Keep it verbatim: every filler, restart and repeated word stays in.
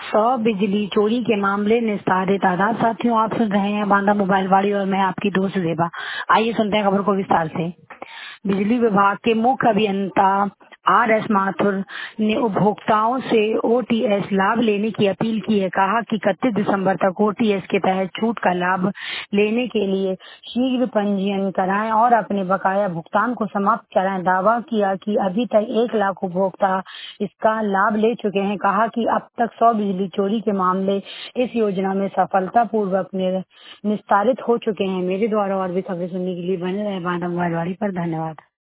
सौ बिजली चोरी के मामले निस्तारित। आदाब साथियों, आप सुन रहे हैं बांदा मोबाइल वाड़ी और मैं आपकी दोस्त जेबा। आइए सुनते हैं खबर को विस्तार से। बिजली विभाग के मुख्य अभियंता आर एस माथुर ने उपभोक्ताओं से ओटीएस लाभ लेने की अपील की है। कहा कि इकतीस दिसंबर तक ओटीएस के तहत छूट का लाभ लेने के लिए शीघ्र पंजीयन कराएं और अपने बकाया भुगतान को समाप्त कराएं। दावा किया कि अभी तक एक लाख उपभोक्ता इसका लाभ ले चुके हैं। कहा कि अब तक सौ बिजली चोरी के मामले इस योजना में सफलतापूर्वक निस्तारित हो चुके हैं। मेरे द्वारा और भी खबरें सुनने के लिए बने रहे बांदा मोबाइल वाड़ी पर। धन्यवाद।